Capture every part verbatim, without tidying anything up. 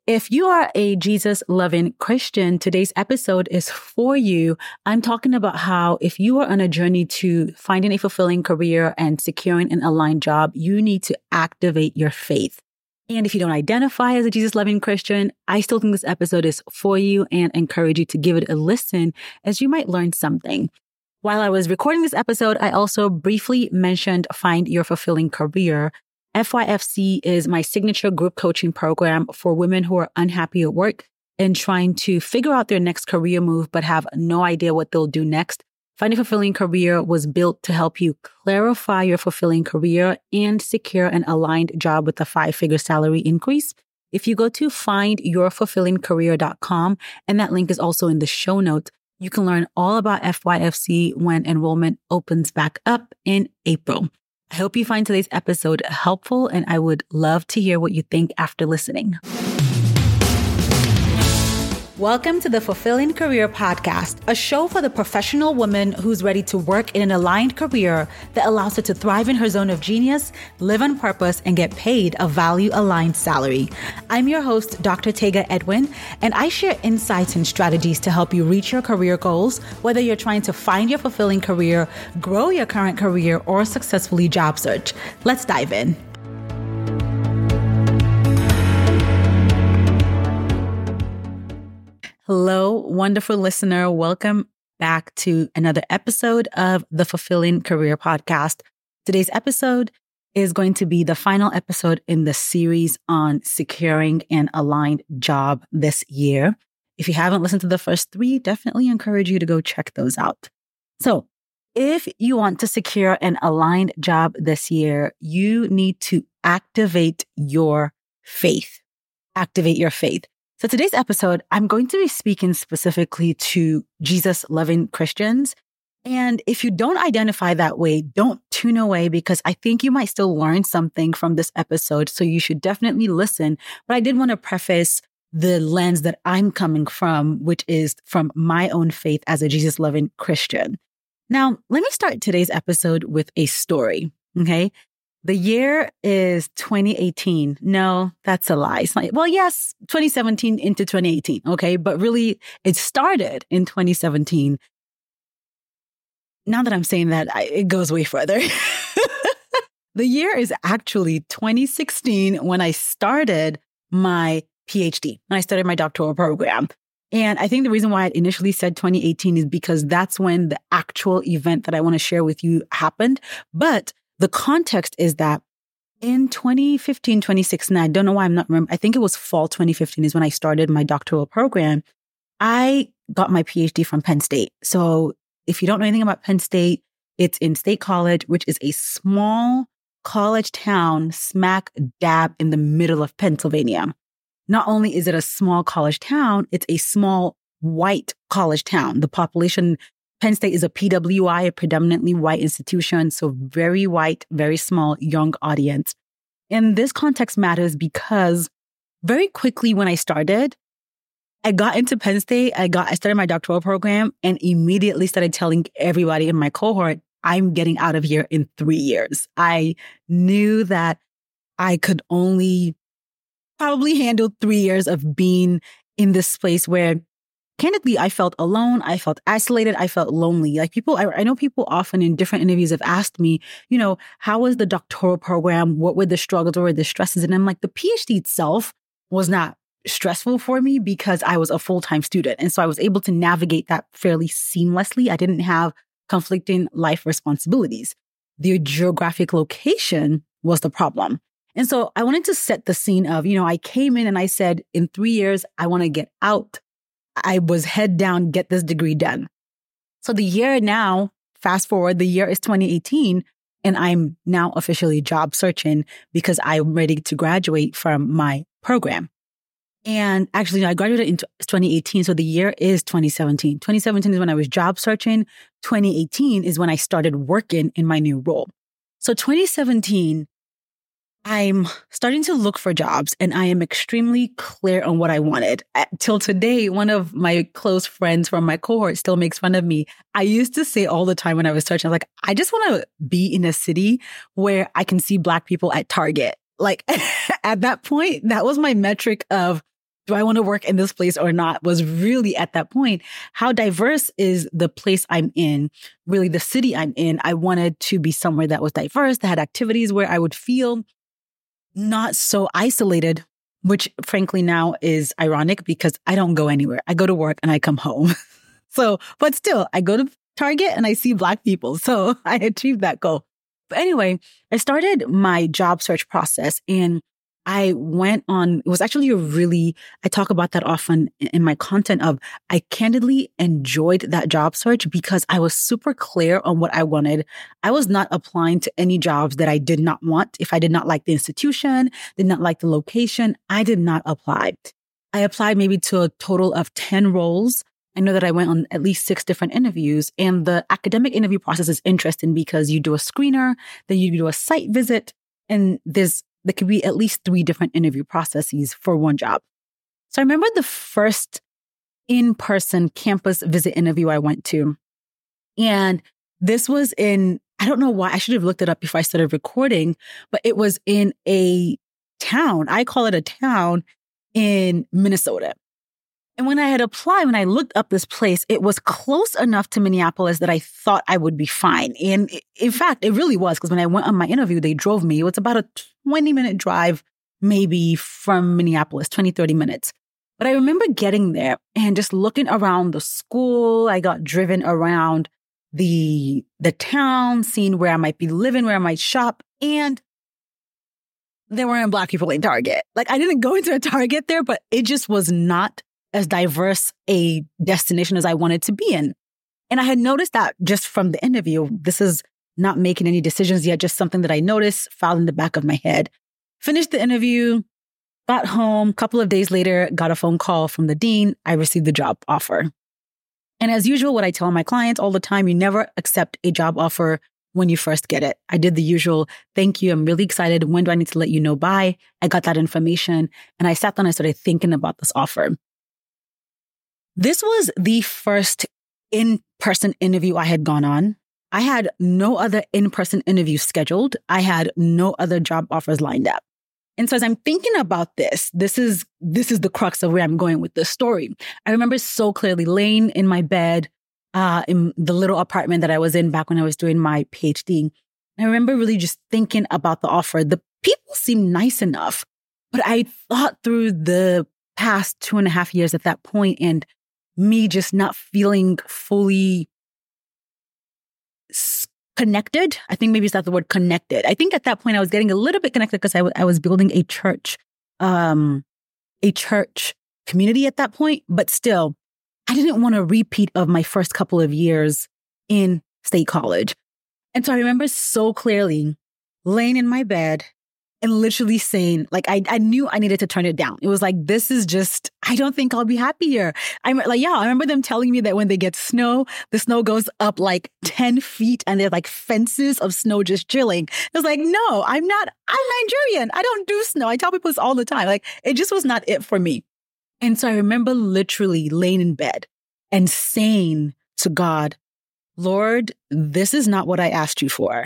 If you are a Jesus-loving Christian, today's episode is for you. I'm talking about how if you are on a journey to finding a fulfilling career and securing an aligned job, you need to activate your faith. And if you don't identify as a Jesus-loving Christian, I still think this episode is for you and encourage you to give it a listen as you might learn something. While I was recording this episode, I also briefly mentioned Find Your Fulfilling Career. F Y F C is my signature group coaching program for women who are unhappy at work and trying to figure out their next career move, but have no idea what they'll do next. Find a Fulfilling Career was built to help you clarify your fulfilling career and secure an aligned job with a five-figure salary increase. If you go to find your fulfilling career dot com, and that link is also in the show notes, you can learn all about F Y F C when enrollment opens back up in April. I hope you find today's episode helpful, and I would love to hear what you think after listening. Welcome to the Fulfilling Career Podcast, a show for the professional woman who's ready to work in an aligned career that allows her to thrive in her zone of genius, live on purpose, and get paid a value-aligned salary. I'm your host, Doctor Tega Edwin, and I share insights and strategies to help you reach your career goals, whether you're trying to find your fulfilling career, grow your current career, or successfully job search. Let's dive in. Hello, wonderful listener. Welcome back to another episode of the Fulfilling Career Podcast. Today's episode is going to be the final episode in the series on securing an aligned job this year. If you haven't listened to the first three, definitely encourage you to go check those out. So, if you want to secure an aligned job this year, you need to activate your faith. Activate your faith. So today's episode, I'm going to be speaking specifically to Jesus-loving Christians. And if you don't identify that way, don't tune away, because I think you might still learn something from this episode. So you should definitely listen. But I did want to preface the lens that I'm coming from, which is from my own faith as a Jesus-loving Christian. Now, let me start today's episode with a story, okay? The year is twenty eighteen. No, that's a lie. It's not, well, yes, twenty seventeen into twenty eighteen. Okay. But really, it started in twenty seventeen. Now that I'm saying that, I, it goes way further. The year is actually twenty sixteen when I started my PhD, when I started my doctoral program. And I think the reason why I initially said twenty eighteen is because that's when the actual event that I want to share with you happened. But the context is that in twenty fifteen, twenty sixteen, I don't know why I'm not remember. I think it was fall twenty fifteen is when I started my doctoral program. I got my PhD from Penn State. So if you don't know anything about Penn State, it's in State College, which is a small college town smack dab in the middle of Pennsylvania. Not only is it a small college town, it's a small white college town. The population Penn State is a P W I, a predominantly white institution, so very white, very small, young audience. And this context matters because very quickly when I started, I got into Penn State, I got, I started my doctoral program and immediately started telling everybody in my cohort, I'm getting out of here in three years. I knew that I could only probably handle three years of being in this place where candidly, I felt alone. I felt isolated. I felt lonely. Like people, I, I know people often in different interviews have asked me, you know, how was the doctoral program? What were the struggles? What were the stresses? And I'm like, the PhD itself was not stressful for me because I was a full-time student. And so I was able to navigate that fairly seamlessly. I didn't have conflicting life responsibilities. The geographic location was the problem. And so I wanted to set the scene of, you know, I came in and I said, in three years, I want to get out. I was head down, get this degree done. So the year now, fast forward, the year is twenty eighteen, and I'm now officially job searching because I'm ready to graduate from my program. And actually, I graduated in twenty eighteen, so the year is twenty seventeen. twenty seventeen is when I was job searching. twenty eighteen is when I started working in my new role. So twenty seventeen, I'm starting to look for jobs and I am extremely clear on what I wanted. Till today, one of my close friends from my cohort still makes fun of me. I used to say all the time when I was searching, I was like, I just want to be in a city where I can see Black people at Target. Like at that point, that was my metric of do I want to work in this place or not, was really at that point, how diverse is the place I'm in, really the city I'm in. I wanted to be somewhere that was diverse, that had activities where I would feel not so isolated, which frankly now is ironic because I don't go anywhere. I go to work and I come home. So, but still, I go to Target and I see Black people. So I achieved that goal. But anyway, I started my job search process and I went on, it was actually a really, I talk about that often in my content of, I candidly enjoyed that job search because I was super clear on what I wanted. I was not applying to any jobs that I did not want. If I did not like the institution, did not like the location, I did not apply. I applied maybe to a total of ten roles. I know that I went on at least six different interviews, and the academic interview process is interesting because you do a screener, then you do a site visit, and there's there could be at least three different interview processes for one job. So I remember the first in-person campus visit interview I went to. And this was in, I don't know why, I should have looked it up before I started recording, but it was in a town. I call it a town in Minnesota. And when I had applied, when I looked up this place, it was close enough to Minneapolis that I thought I would be fine. And in fact, it really was, because when I went on my interview, they drove me. It was about a twenty minute drive, maybe from Minneapolis, twenty, thirty minutes. But I remember getting there and just looking around the school. I got driven around the, the town, seeing where I might be living, where I might shop. And there weren't Black people in Target. Like, I didn't go into a Target there, but it just was not as diverse a destination as I wanted to be in. And I had noticed that just from the interview. This is not making any decisions yet, just something that I noticed, filed in the back of my head. Finished the interview, got home, a couple of days later, got a phone call from the dean. I received the job offer. And as usual, what I tell my clients all the time, you never accept a job offer when you first get it. I did the usual, thank you, I'm really excited. When do I need to let you know by? I got that information. And I sat down and I started thinking about this offer. This was the first in-person interview I had gone on. I had no other in-person interviews scheduled. I had no other job offers lined up. And so as I'm thinking about this, this is this is the crux of where I'm going with this story. I remember so clearly laying in my bed uh, in the little apartment that I was in back when I was doing my PhD. I remember really just thinking about the offer. The people seemed nice enough, but I thought through the past two and a half years at that point and me just not feeling fully connected. I think maybe it's not the word connected. I think at that point I was getting a little bit connected because I, w- I was building a church, um, a church community at that point. But still, I didn't want a repeat of my first couple of years in State College. And so I remember so clearly laying in my bed and literally saying, like, I, I knew I needed to turn it down. It was like, this is just, I don't think I'll be happy here. I'm like, yeah, I remember them telling me that when they get snow, the snow goes up like ten feet and there's like fences of snow just chilling. It was like, no, I'm not, I'm Nigerian. I don't do snow. I tell people this all the time. Like, it just was not it for me. And so I remember literally laying in bed and saying to God, Lord, this is not what I asked you for.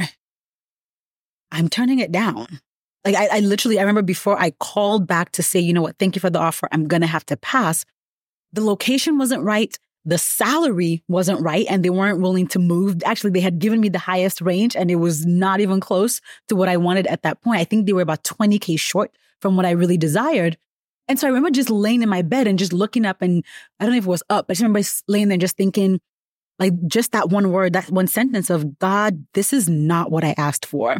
I'm turning it down. Like I, I literally, I remember before I called back to say, you know what, thank you for the offer. I'm going to have to pass. The location wasn't right. The salary wasn't right. And they weren't willing to move. Actually, they had given me the highest range and it was not even close to what I wanted at that point. I think they were about twenty K short from what I really desired. And so I remember just laying in my bed and just looking up, and I don't know if it was up, but I just remember laying there and just thinking, like, just that one word, that one sentence of, God, this is not what I asked for.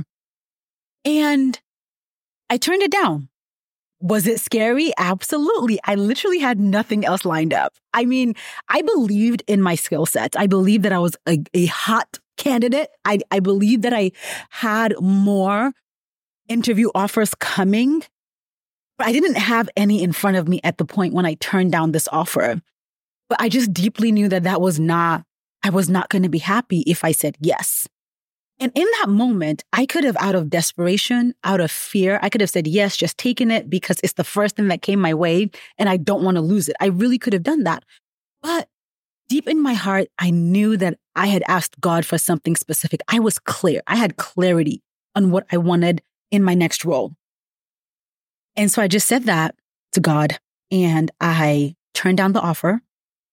And I turned it down. Was it scary? Absolutely. I literally had nothing else lined up. I mean, I believed in my skill sets. I believed that I was a, a hot candidate. I, I believed that I had more interview offers coming, but I didn't have any in front of me at the point when I turned down this offer. But I just deeply knew that that was not, I was not going to be happy if I said yes. And in that moment, I could have, out of desperation, out of fear, I could have said yes, just taken it because it's the first thing that came my way and I don't want to lose it. I really could have done that. But deep in my heart, I knew that I had asked God for something specific. I was clear. I had clarity on what I wanted in my next role. And so I just said that to God. and I turned down the offer.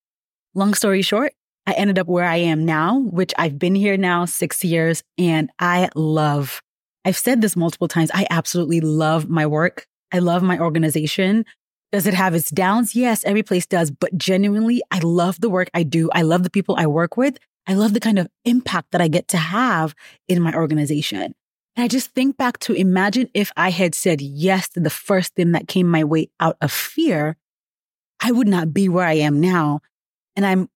Long story short, I ended up where I am now, which I've been here now six years, and I love, I've said this multiple times, I absolutely love my work. I love my organization. Does it have its downs? Yes, every place does, but genuinely, I love the work I do. I love the people I work with. I love the kind of impact that I get to have in my organization. And I just think back to imagine if I had said yes to the first thing that came my way out of fear, I would not be where I am now. And I'm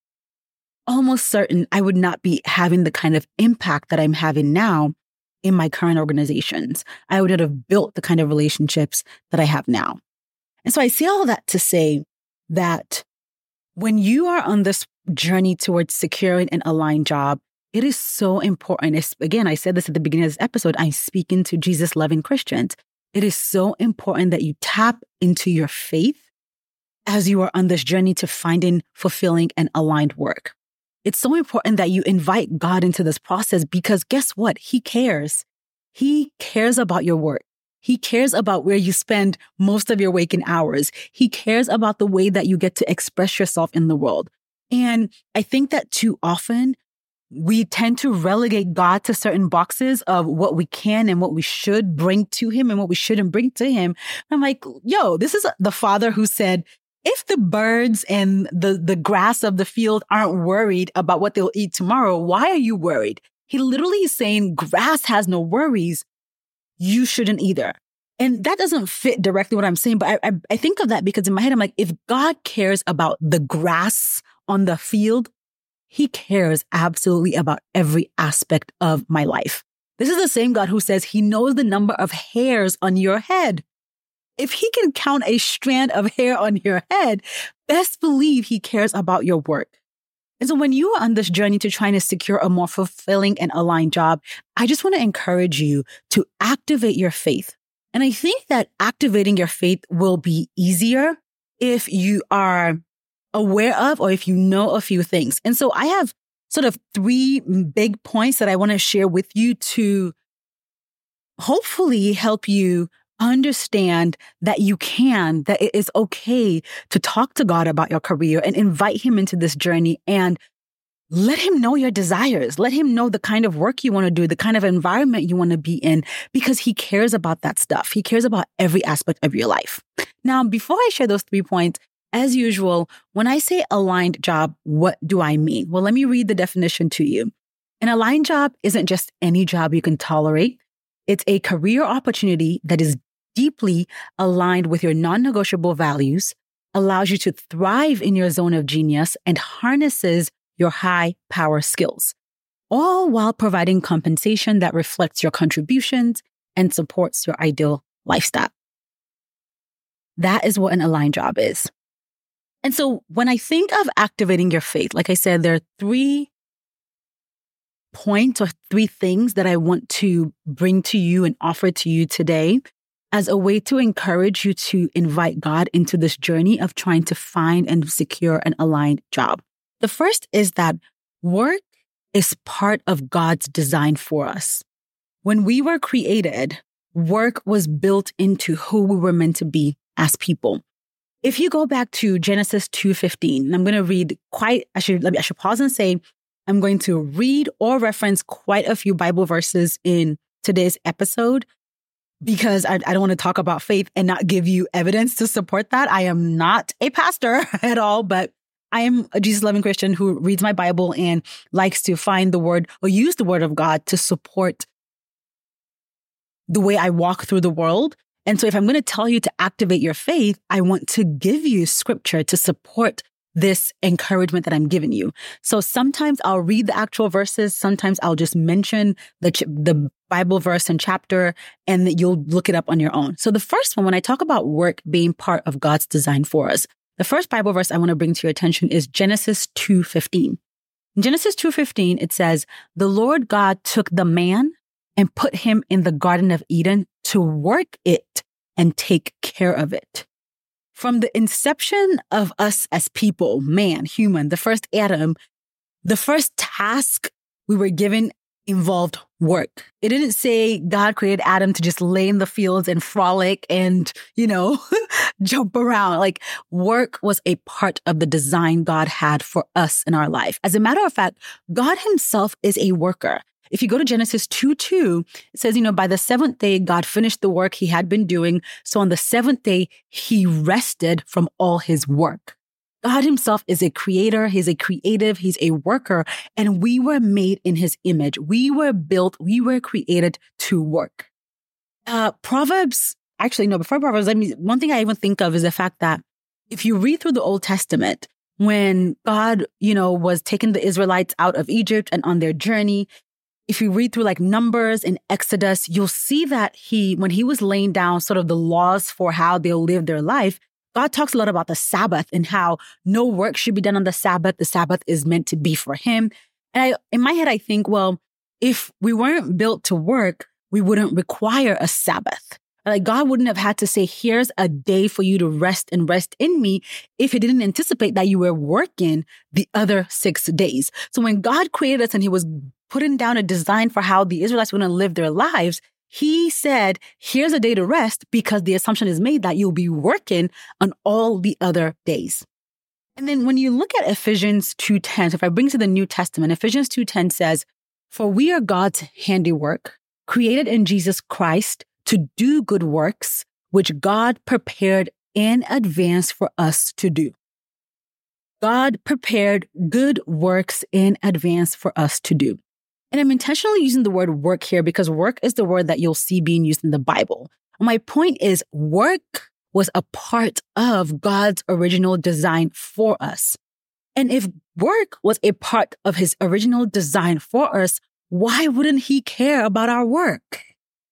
almost certain I would not be having the kind of impact that I'm having now in my current organizations. I would not have built the kind of relationships that I have now. And so I say all that to say that when you are on this journey towards securing an aligned job, it is so important. It's, again, I said this at the beginning of this episode, I'm speaking to Jesus-loving Christians. It is so important that you tap into your faith as you are on this journey to finding fulfilling and aligned work. It's so important that you invite God into this process because guess what? He cares. He cares about your work. He cares about where you spend most of your waking hours. He cares about the way that you get to express yourself in the world. And I think that too often we tend to relegate God to certain boxes of what we can and what we should bring to him and what we shouldn't bring to him. I'm like, yo, this is the Father who said, if the birds and the, the grass of the field aren't worried about what they'll eat tomorrow, why are you worried? He literally is saying grass has no worries. You shouldn't either. And that doesn't fit directly what I'm saying, but I, I, I think of that because in my head, I'm like, if God cares about the grass on the field, he cares absolutely about every aspect of my life. This is the same God who says he knows the number of hairs on your head. If he can count a strand of hair on your head, best believe he cares about your work. And so when you are on this journey to trying to secure a more fulfilling and aligned job, I just want to encourage you to activate your faith. And I think that activating your faith will be easier if you are aware of or if you know a few things. And so I have sort of three big points that I want to share with you to hopefully help you understand that you can, that it is okay to talk to God about your career and invite him into this journey and let him know your desires. Let him know the kind of work you want to do, the kind of environment you want to be in, because he cares about that stuff. He cares about every aspect of your life. Now, before I share those three points, as usual, when I say aligned job, what do I mean? Well, let me read the definition to you. An aligned job isn't just any job you can tolerate. It's a career opportunity that is deeply aligned with your non-negotiable values, allows you to thrive in your zone of genius, and harnesses your high power skills, all while providing compensation that reflects your contributions and supports your ideal lifestyle. That is what an aligned job is. And so when I think of activating your faith, like I said, there are three points or three things that I want to bring to you and offer to you today as a way to encourage you to invite God into this journey of trying to find and secure an aligned job. The first is that work is part of God's design for us. When we were created, work was built into who we were meant to be as people. If you go back to Genesis two fifteen, and I'm going to read quite, I should, let me, I should pause and say, I'm going to read or reference quite a few Bible verses in today's episode because I, I don't want to talk about faith and not give you evidence to support that. I am not a pastor at all, but I am a Jesus-loving Christian who reads my Bible and likes to find the word or use the word of God to support the way I walk through the world. And so if I'm going to tell you to activate your faith, I want to give you scripture to support this encouragement that I'm giving you. So sometimes I'll read the actual verses. Sometimes I'll just mention the, ch- the Bible verse and chapter, and you'll look it up on your own. So the first one, when I talk about work being part of God's design for us, the first Bible verse I want to bring to your attention is Genesis two fifteen. In Genesis two fifteen, it says, "The Lord God took the man and put him in the Garden of Eden to work it and take care of it." From the inception of us as people, man, human, the first Adam, the first task we were given involved work. It didn't say God created Adam to just lay in the fields and frolic and, you know, jump around. Like, work was a part of the design God had for us in our life. As a matter of fact, God himself is a worker. If you go to Genesis two two, it says, you know, by the seventh day, God finished the work he had been doing. So on the seventh day, he rested from all his work. God himself is a creator. He's a creative. He's a worker. And we were made in his image. We were built. We were created to work. Uh, Proverbs, actually, no, before Proverbs, I mean, one thing I even think of is the fact that if you read through the Old Testament, when God, you know, was taking the Israelites out of Egypt and on their journey, if you read through like Numbers and Exodus, you'll see that he, when he was laying down sort of the laws for how they'll live their life, God talks a lot about the Sabbath and how no work should be done on the Sabbath. The Sabbath is meant to be for him. And I, in my head, I think, well, if we weren't built to work, we wouldn't require a Sabbath. Like, God wouldn't have had to say, here's a day for you to rest and rest in me if he didn't anticipate that you were working the other six days. So when God created us and he was putting down a design for how the Israelites were going to live their lives, he said, here's a day to rest, because the assumption is made that you'll be working on all the other days. And then when you look at Ephesians two ten, so if I bring to the New Testament, Ephesians two ten says, for we are God's handiwork, created in Jesus Christ to do good works, which God prepared in advance for us to do. God prepared good works in advance for us to do. And I'm intentionally using the word work here because work is the word that you'll see being used in the Bible. My point is, work was a part of God's original design for us. And if work was a part of his original design for us, why wouldn't he care about our work?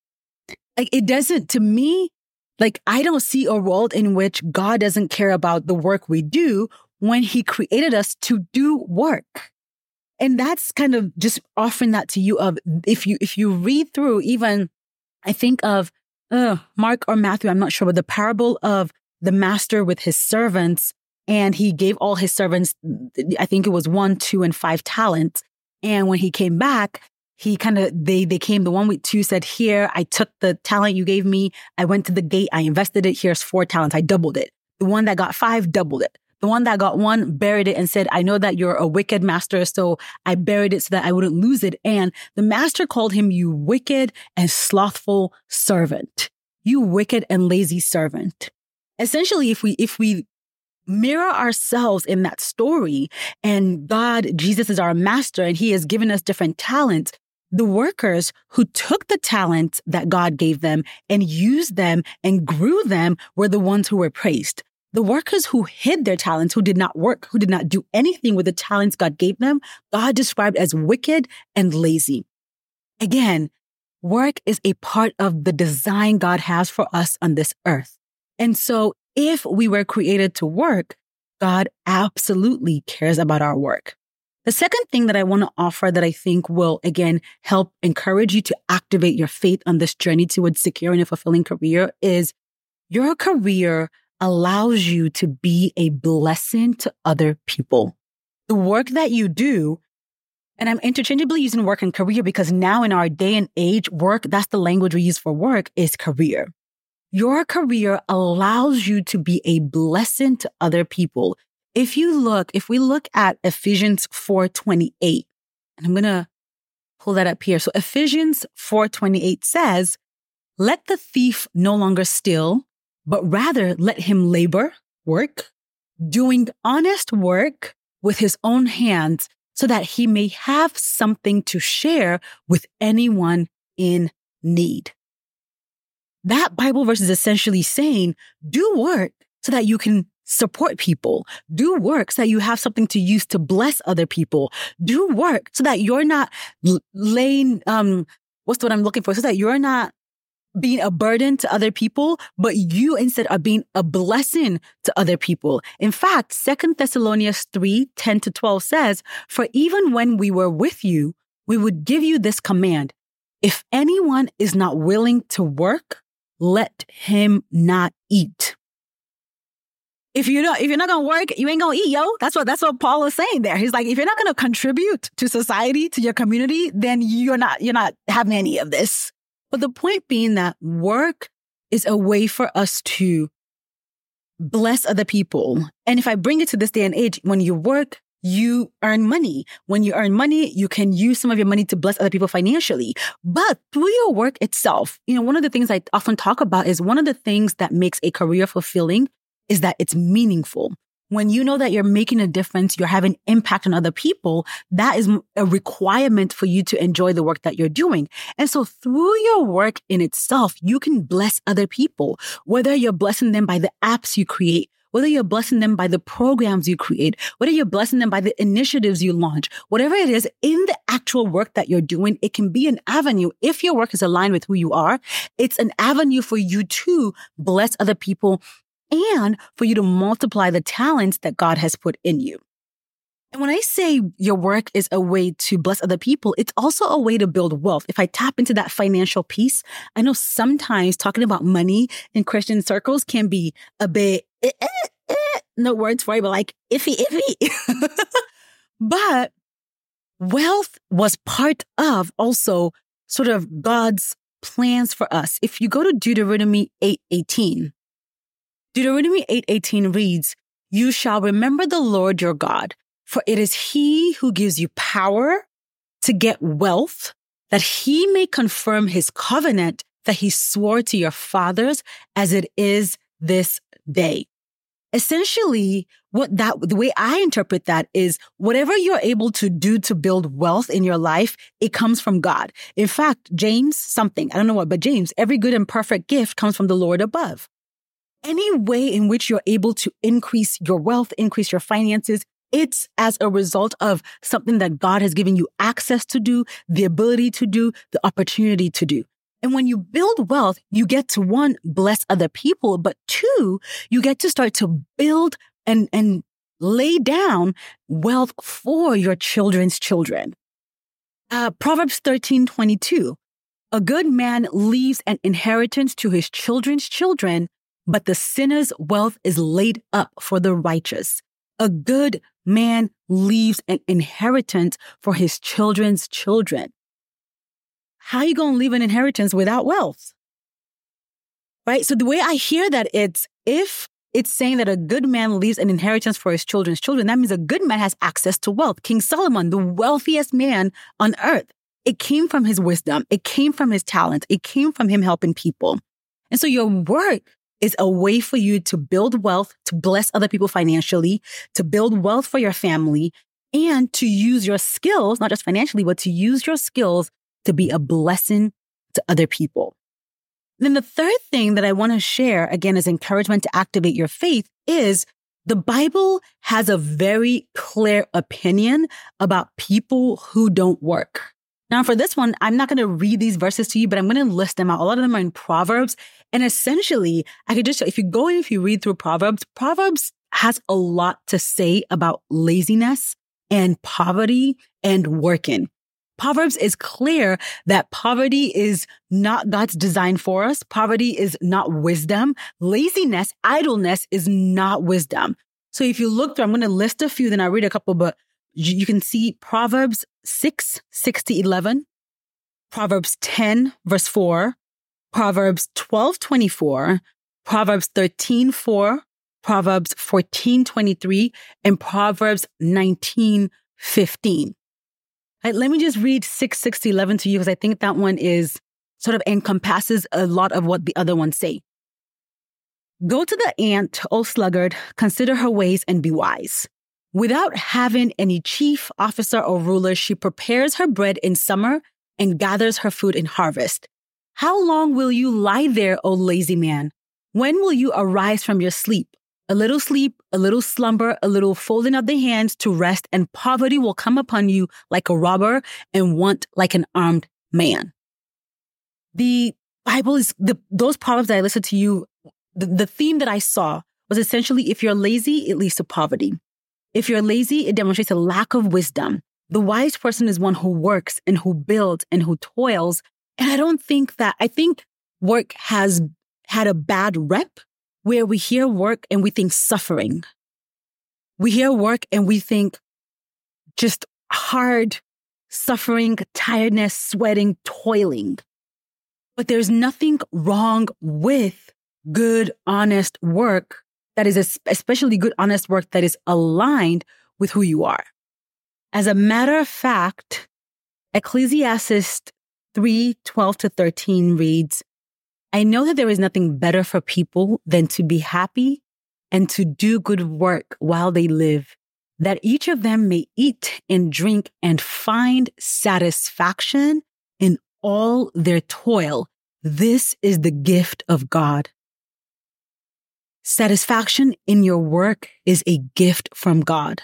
Like, it doesn't, to me, like, I don't see a world in which God doesn't care about the work we do when he created us to do work. And that's kind of just offering that to you of, if you, if you read through even, I think of uh, Mark or Matthew, I'm not sure, but the parable of the master with his servants, and he gave all his servants, I think it was one, two, and five talents. And when he came back, he kind of, they, they came, the one with two said, here, I took the talent you gave me. I went to the gate. I invested it. Here's four talents. I doubled it. The one that got five doubled it. The one that got one buried it and said, I know that you're a wicked master, so I buried it so that I wouldn't lose it. And the master called him, you wicked and slothful servant. You wicked and lazy servant. Essentially, if we, if we mirror ourselves in that story, and God, Jesus is our master, and he has given us different talents, the workers who took the talents that God gave them and used them and grew them were the ones who were praised. The workers who hid their talents, who did not work, who did not do anything with the talents God gave them, God described as wicked and lazy. Again, work is a part of the design God has for us on this earth. And so if we were created to work, God absolutely cares about our work. The second thing that I want to offer that I think will, again, help encourage you to activate your faith on this journey towards securing a fulfilling career is your career allows you to be a blessing to other people. The work that you do, and I'm interchangeably using work and career because now in our day and age, work, that's the language we use for work, is career. Your career allows you to be a blessing to other people. If you look, if we look at Ephesians four twenty-eight, and I'm going to pull that up here. So Ephesians four twenty-eight says, let the thief no longer steal, but rather let him labor, work, doing honest work with his own hands so that he may have something to share with anyone in need. That Bible verse is essentially saying, do work so that you can support people. Do work so that you have something to use to bless other people. Do work so that you're not laying, um, what's the word I'm looking for? So that you're not being a burden to other people, but you instead are being a blessing to other people. In fact, Second Thessalonians three, ten to twelve says, for even when we were with you, we would give you this command. If anyone is not willing to work, let him not eat. if you don't, if you're not gonna work, you ain't gonna eat, yo. That's what that's what Paul is saying there. He's like, if you're not gonna contribute to society, to your community, then you're not you're not having any of this. But the point being that work is a way for us to bless other people. And if I bring it to this day and age, when you work, you earn money. When you earn money, you can use some of your money to bless other people financially. But through your work itself, you know, one of the things I often talk about is one of the things that makes a career fulfilling is that it's meaningful. When you know that you're making a difference, you're having impact on other people, that is a requirement for you to enjoy the work that you're doing. And so through your work in itself, you can bless other people, whether you're blessing them by the apps you create, whether you're blessing them by the programs you create, whether you're blessing them by the initiatives you launch, whatever it is in the actual work that you're doing, it can be an avenue. If your work is aligned with who you are, it's an avenue for you to bless other people and for you to multiply the talents that God has put in you. And when I say your work is a way to bless other people, it's also a way to build wealth. If I tap into that financial piece, I know sometimes talking about money in Christian circles can be a bit, eh, eh, eh, no words for it, but like iffy, iffy. But wealth was part of also sort of God's plans for us. If you go to Deuteronomy eight eighteen, Deuteronomy eight eighteen reads, "You shall remember the Lord your God, for it is he who gives you power to get wealth, that he may confirm his covenant that he swore to your fathers as it is this day." Essentially, what that, the way I interpret that is whatever you're able to do to build wealth in your life, it comes from God. In fact, James something, I don't know what, but James, every good and perfect gift comes from the Lord above. Any way in which you're able to increase your wealth, increase your finances, it's as a result of something that God has given you access to do, the ability to do, the opportunity to do. And when you build wealth, you get to, one, bless other people, but two, you get to start to build and, and lay down wealth for your children's children. Uh, Proverbs thirteen twenty-two, "A good man leaves an inheritance to his children's children, but the sinner's wealth is laid up for the righteous." A good man leaves an inheritance for his children's children. How are you going to leave an inheritance without wealth? Right? So the way I hear that, it's if it's saying that a good man leaves an inheritance for his children's children, that means a good man has access to wealth. King Solomon, the wealthiest man on earth, it came from his wisdom. It came from his talent. It came from him helping people. And so your work is a way for you to build wealth, to bless other people financially, to build wealth for your family, and to use your skills, not just financially, but to use your skills to be a blessing to other people. Then the third thing that I want to share, again, as encouragement to activate your faith, is the Bible has a very clear opinion about people who don't work. Now, for this one, I'm not going to read these verses to you, but I'm going to list them out. A lot of them are in Proverbs. And essentially, I could just, if you go and if you read through Proverbs, Proverbs has a lot to say about laziness and poverty and working. Proverbs is clear that poverty is not God's design for us. Poverty is not wisdom. Laziness, idleness is not wisdom. So if you look through, I'm going to list a few, then I'll read a couple, but you can see Proverbs six, six to eleven, Proverbs ten, verse four, Proverbs twelve, twenty-four, Proverbs thirteen, four, Proverbs fourteen, twenty-three, and Proverbs nineteen, fifteen. Right, let me just read six, six to eleven to you because I think that one is sort of encompasses a lot of what the other ones say. "Go to the ant, O sluggard, consider her ways and be wise. Without having any chief, officer, or ruler, she prepares her bread in summer and gathers her food in harvest. How long will you lie there, O lazy man? When will you arise from your sleep? A little sleep, a little slumber, a little folding of the hands to rest, and poverty will come upon you like a robber and want like an armed man." The Bible is, the, those Proverbs that I listened to you, the, the theme that I saw was essentially, if you're lazy, it leads to poverty. If you're lazy, it demonstrates a lack of wisdom. The wise person is one who works and who builds and who toils. And I don't think that, I think work has had a bad rep where we hear work and we think suffering. We hear work and we think just hard, suffering, tiredness, sweating, toiling. But there's nothing wrong with good, honest work that is especially good, honest work that is aligned with who you are. As a matter of fact, Ecclesiastes three twelve to thirteen reads, I know that there is nothing better for people than to be happy and to do good work while they live, that each of them may eat and drink and find satisfaction in all their toil. This is the gift of God. Satisfaction in your work is a gift from God.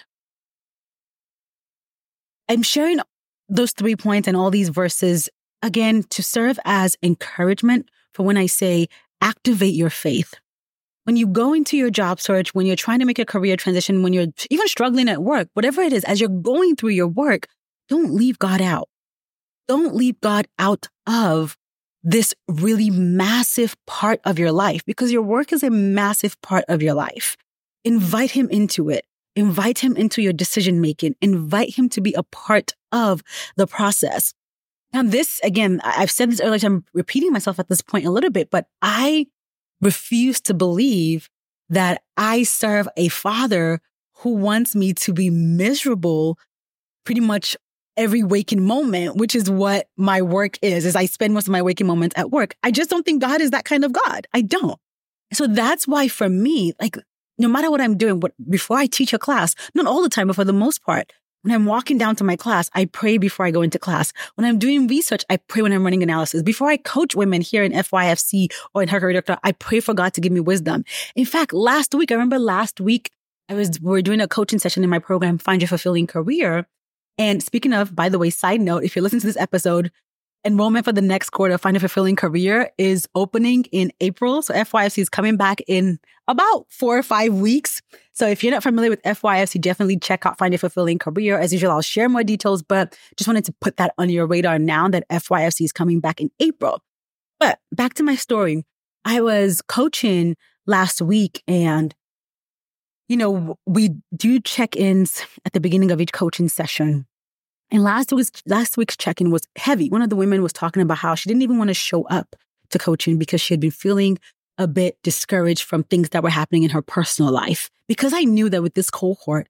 I'm sharing those three points and all these verses, again, to serve as encouragement for when I say activate your faith. When you go into your job search, when you're trying to make a career transition, when you're even struggling at work, whatever it is, as you're going through your work, don't leave God out. Don't leave God out of this really massive part of your life, because your work is a massive part of your life. Invite him into it. Invite him into your decision making. Invite him to be a part of the process. Now, this, again, I've said this earlier, so I'm repeating myself at this point a little bit, but I refuse to believe that I serve a father who wants me to be miserable pretty much every waking moment, which is what my work is, is I spend most of my waking moments at work. I just don't think God is that kind of God. I don't. So that's why for me, like, no matter what I'm doing, but before I teach a class, not all the time, but for the most part, when I'm walking down to my class, I pray before I go into class. When I'm doing research, I pray when I'm running analysis. Before I coach women here in F Y F C or in Her Career Doctor, I pray for God to give me wisdom. In fact, last week, I remember last week, I was, we were doing a coaching session in my program, Find Your Fulfilling Career. And speaking of, by the way, side note, if you're listening to this episode, enrollment for the next quarter of Find a Fulfilling Career is opening in April. So F Y F C is coming back in about four or five weeks. So if you're not familiar with F Y F C, definitely check out Find a Fulfilling Career. As usual, I'll share more details, but just wanted to put that on your radar now that F Y F C is coming back in April. But back to my story. I was coaching last week, and you know, we do check-ins at the beginning of each coaching session. And last week's, last week's check-in was heavy. One of the women was talking about how she didn't even want to show up to coaching because she had been feeling a bit discouraged from things that were happening in her personal life. Because I knew that with this cohort,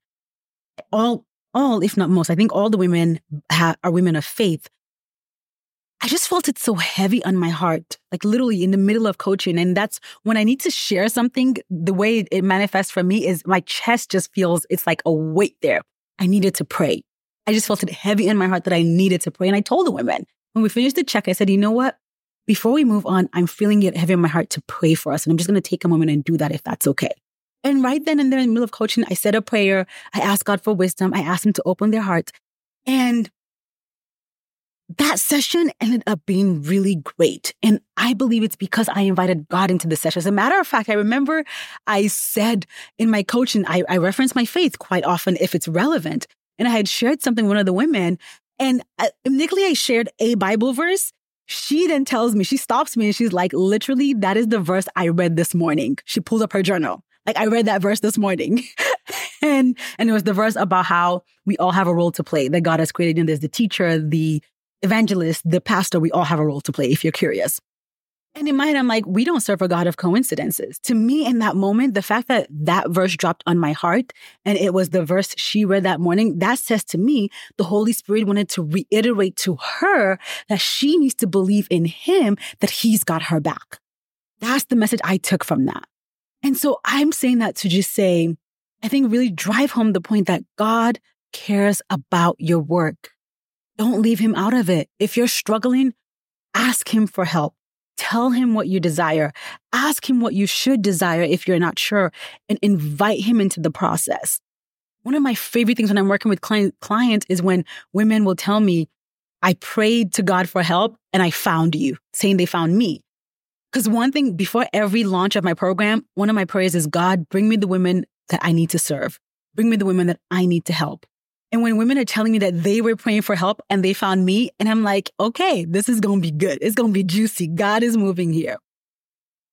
all, all, if not most, I think all the women ha- are women of faith. I just felt it so heavy on my heart, like literally in the middle of coaching. And that's when I need to share something, the way it manifests for me is my chest just feels, it's like a weight there. I needed to pray. I just felt it heavy in my heart that I needed to pray. And I told the women, when we finished the check, I said, you know what? Before we move on, I'm feeling it heavy in my heart to pray for us. And I'm just going to take a moment and do that if that's okay. And right then and there in the middle of coaching, I said a prayer. I asked God for wisdom. I asked him to open their hearts. And that session ended up being really great. And I believe it's because I invited God into the session. As a matter of fact, I remember I said in my coaching, I, I reference my faith quite often if it's relevant. And I had shared something with one of the women, and I, immediately I shared a Bible verse. She then tells me, she stops me and she's like, literally, that is the verse I read this morning. She pulled up her journal. Like, I read that verse this morning. and, and it was the verse about how we all have a role to play, that God has created. And there's the teacher, the evangelist, the pastor, we all have a role to play if you're curious. And in my head, I'm like, we don't serve a God of coincidences. To me, in that moment, the fact that that verse dropped on my heart and it was the verse she read that morning, that says to me, the Holy Spirit wanted to reiterate to her that she needs to believe in him, that he's got her back. That's the message I took from that. And so I'm saying that to just say, I think really drive home the point that God cares about your work. Don't leave him out of it. If you're struggling, ask him for help. Tell him what you desire. Ask him what you should desire if you're not sure, and invite him into the process. One of my favorite things when I'm working with client, clients is when women will tell me, I prayed to God for help and I found you, saying they found me. Because one thing, before every launch of my program, one of my prayers is, God, bring me the women that I need to serve. Bring me the women that I need to help. And when women are telling me that they were praying for help and they found me, and I'm like, okay, this is going to be good. It's going to be juicy. God is moving here.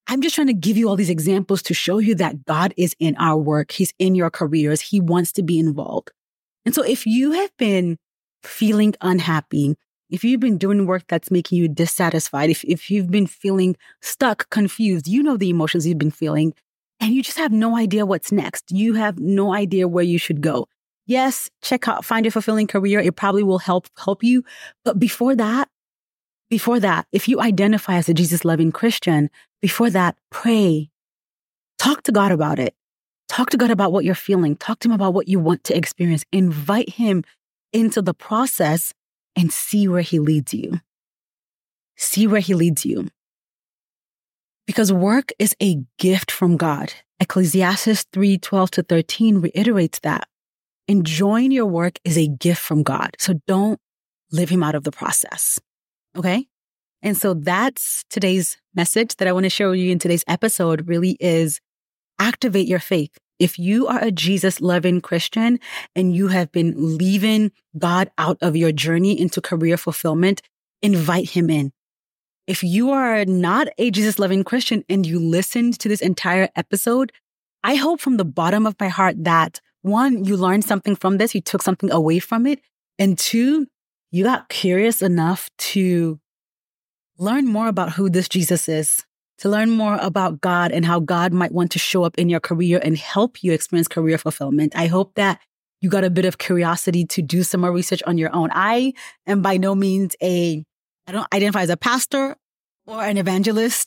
I'm just trying to give you all these examples to show you that God is in our work. He's in your careers. He wants to be involved. And so if you have been feeling unhappy, if you've been doing work that's making you dissatisfied, if, if you've been feeling stuck, confused, you know the emotions you've been feeling, and you just have no idea what's next. You have no idea where you should go. Yes, check out, find your fulfilling career. It probably will help, help you. But before that, before that, if you identify as a Jesus-loving Christian, before that, pray. Talk to God about it. Talk to God about what you're feeling. Talk to him about what you want to experience. Invite him into the process and see where he leads you. See where he leads you. Because work is a gift from God. Ecclesiastes three twelve to thirteen reiterates that. Enjoying your work is a gift from God. So don't leave him out of the process. Okay? And so that's today's message that I want to share with you in today's episode really is activate your faith. If you are a Jesus-loving Christian and you have been leaving God out of your journey into career fulfillment, invite him in. If you are not a Jesus-loving Christian and you listened to this entire episode, I hope from the bottom of my heart that one, you learned something from this, you took something away from it, and two, you got curious enough to learn more about who this Jesus is, to learn more about God and how God might want to show up in your career and help you experience career fulfillment. I hope that you got a bit of curiosity to do some more research on your own. I am by no means a, I don't identify as a pastor or an evangelist.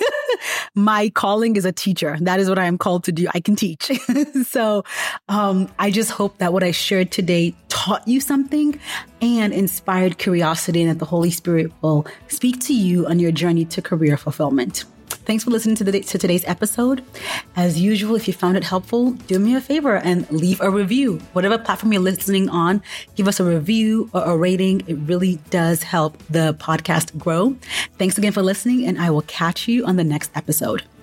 My calling is a teacher. That is what I am called to do. I can teach. So um, I just hope that what I shared today taught you something and inspired curiosity, and that the Holy Spirit will speak to you on your journey to career fulfillment. Thanks for listening to, the, to today's episode. As usual, if you found it helpful, do me a favor and leave a review. Whatever platform you're listening on, give us a review or a rating. It really does help the podcast grow. Thanks again for listening, and I will catch you on the next episode.